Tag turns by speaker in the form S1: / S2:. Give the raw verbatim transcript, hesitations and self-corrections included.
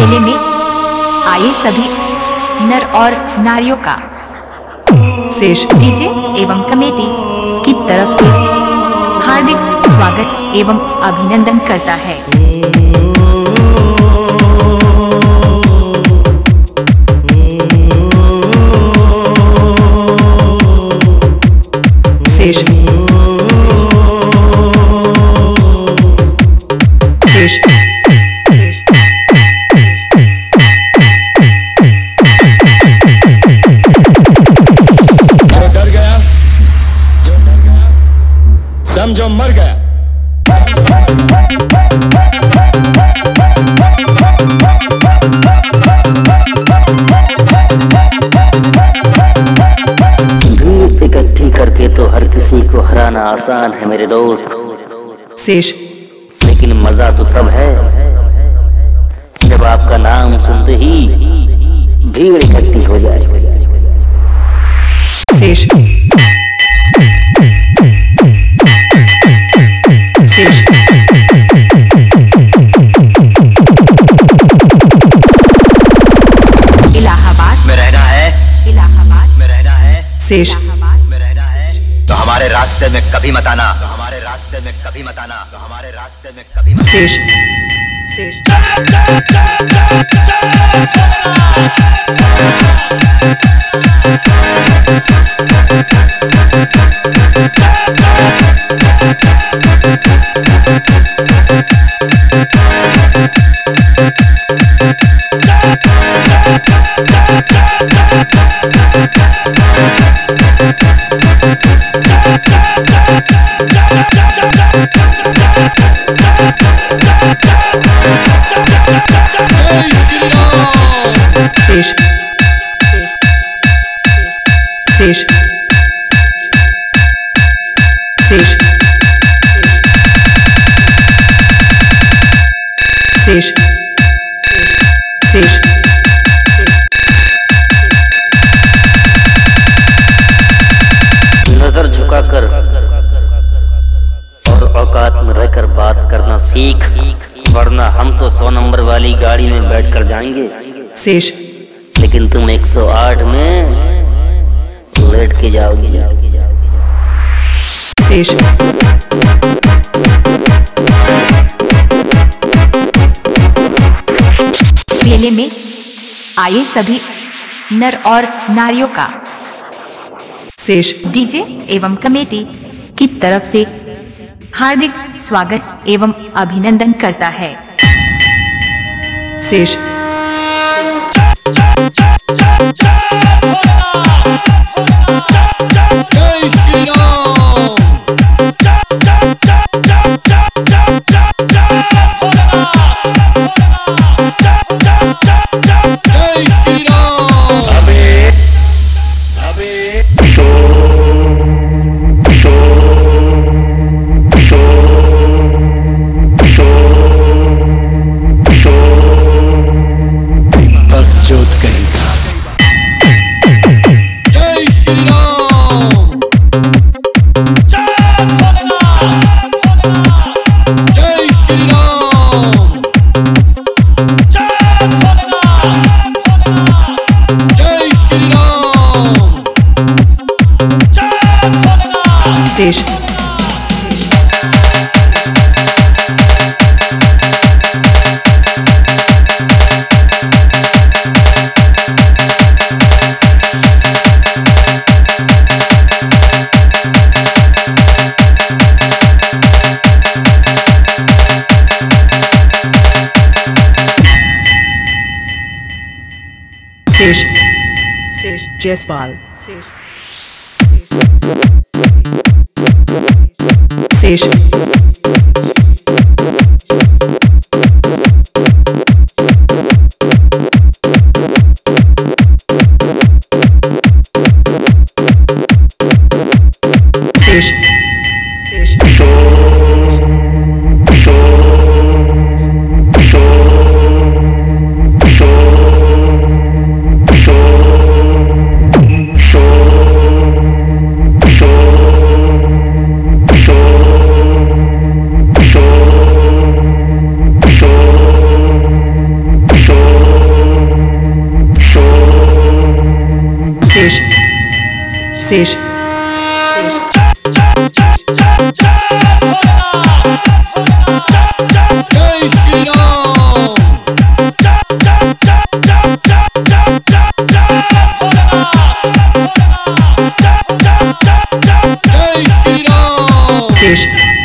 S1: मेले में आए सभी नर और नारियों का
S2: शेष
S1: डीजे एवं कमेटी की तरफ से हार्दिक स्वागत एवं अभिनंदन करता है।
S2: शेष शेष
S3: समझो मर गया।
S4: भीड़ इकट्ठी करके तो हर किसी को हराना आसान है मेरे दोस्त।
S2: शेष
S4: लेकिन मजा तो तब है जब आपका नाम सुनते ही भीड़ इकट्ठी हो जाए।
S2: शेष शेष
S1: इलाहाबाद
S5: में रहना है,
S1: इलाहाबाद
S5: में रहना है,
S2: शेष
S1: इलाहाबाद
S5: में रहना है। तो हमारे रास्ते में कभी मत आना, तो हमारे रास्ते में कभी मत आना, तो हमारे रास्ते में कभी मत आना।
S2: शेष शेष शेष शेष शेष शेष शेष
S4: नजर झुकाकर और औकात में रहकर बात करना सीख, वरना हम तो सौ नंबर वाली गाड़ी में बैठकर जाएंगे,
S2: शेष
S4: लेकिन तुम एक सौ आठ में लेट के जाओगी।
S2: शेष
S1: मेले में आए सभी नर और नारियों का
S2: शेष
S1: डीजे एवं कमेटी की तरफ से हार्दिक स्वागत एवं अभिनंदन करता है।
S2: शेष
S3: जय श्री राम। जय श्री राम। अबे अबे जोत कहेगा। जय श्री राम। जय श्री राम। जय श्री राम।
S2: शेष शेष शेष जयसवाल शेष शेष शेष शेष शेष शेष
S3: जय श्री राम। जय श्री राम।
S2: शेष